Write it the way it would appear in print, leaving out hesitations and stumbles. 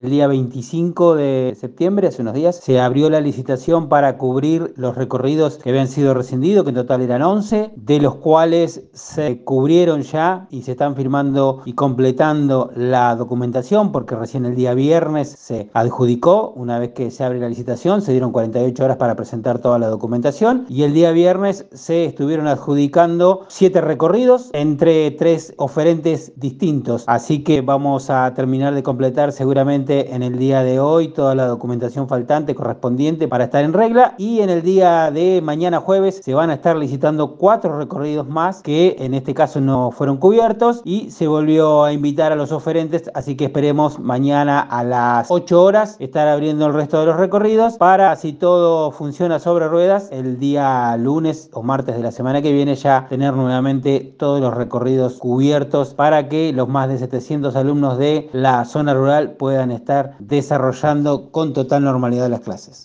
El día 25 de septiembre, hace unos días, se abrió la licitación para cubrir los recorridos que habían sido rescindidos, que en total eran 11, de los cuales se cubrieron ya y se están firmando y completando la documentación, porque recién el día viernes se adjudicó. Una vez que se abre la licitación, se dieron 48 horas para presentar toda la documentación y el día viernes se estuvieron adjudicando 7 recorridos entre 3 oferentes distintos. Así que vamos a terminar de completar seguramente en el día de hoy toda la documentación faltante correspondiente para estar en regla, y en el día de mañana jueves se van a estar licitando 4 recorridos más que en este caso no fueron cubiertos y se volvió a invitar a los oferentes, así que esperemos mañana a las 8 horas estar abriendo el resto de los recorridos para, si todo funciona sobre ruedas, el día lunes o martes de la semana que viene ya tener nuevamente todos los recorridos cubiertos para que los más de 700 alumnos de la zona rural puedan estar desarrollando con total normalidad las clases.